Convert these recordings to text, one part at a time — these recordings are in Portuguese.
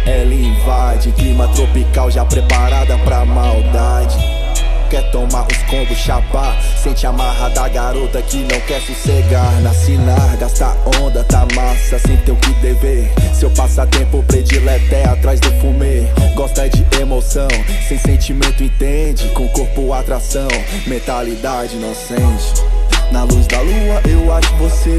ela invade. Clima tropical já preparada pra maldade. Quer tomar os combos, chapar, sente a marra da garota que não quer sossegar. Nacinar, gastar onda, tá massa, sem ter o que dever. Seu passatempo predileto é atrás do fumê. Gosta de emoção, sem sentimento entende. Com corpo atração, mentalidade inocente. Na luz da lua eu acho você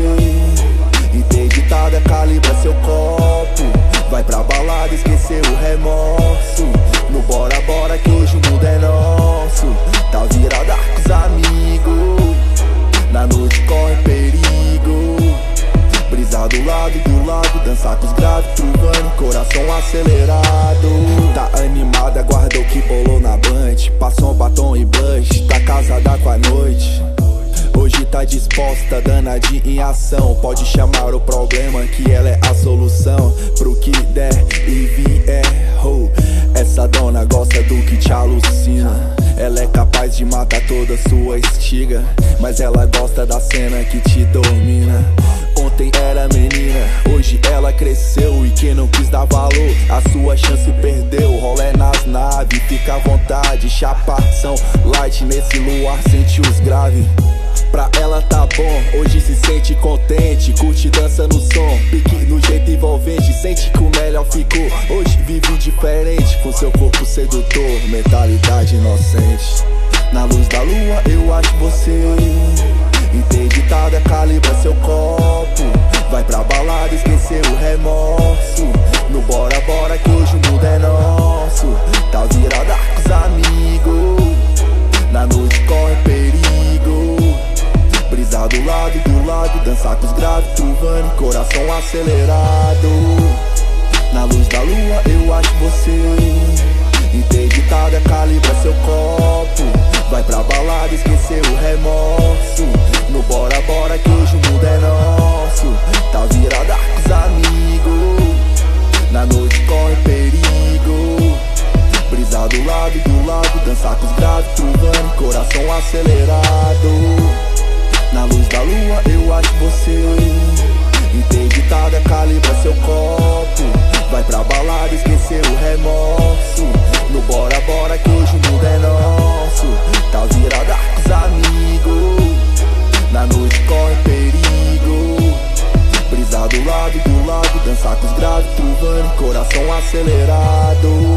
interditada, calibra seu copo. Vai pra balada, esquecer o remorso. No bora bora que hoje o mundo é nosso. Tá virada com os amigos. Na noite corre perigo. Brisar do lado, dançar com os graves, truvando, coração acelerado. Tá animada, guarda o que bolou na blunt. Passou um batom e blush, tá casada com a noite. Hoje tá disposta, danadinha em ação. Pode chamar o problema que ela é a solução. Pro que der e vier, oh. Essa dona gosta do que te alucina. Ela é capaz de matar toda sua estiga, mas ela gosta da cena que te domina. Ontem era menina, hoje ela cresceu. E quem não quis dar valor, a sua chance perdeu. Rolé nas naves, fica à vontade. Chapação light nesse luar, sente os graves. Pra ela tá bom, hoje se sente contente. Curte, dança no som, pique no jeito envolvente. Sente que o melhor ficou, hoje vive diferente. Com seu corpo sedutor, mentalidade inocente. Na luz da lua eu acho você interditada, calibra seu copo. Vai pra balada, esquecer o remorso. No bora bora que hoje o mundo é nosso. Tá virada com os amigos. Na noite corre perigo. Brisar do lado, dançar com os graves, truvando, coração acelerado. Na luz da lua eu acho você interditada, calibra seu copo. Vai pra balada, esquecer o remorso. No bora bora que hoje o mundo é nosso. Tá virada com os amigos. Na noite corre perigo. Brisar do lado, dançar com os graves, truvando, coração acelerado. Na luz da lua eu acho você interditada, calibra seu copo. Vai pra balada, esquecer o remorso. No bora bora que hoje o mundo é nosso. Tá virada com os amigos. Na noite corre perigo. Brisar do lado, dançar com os graves, truvando, coração acelerado.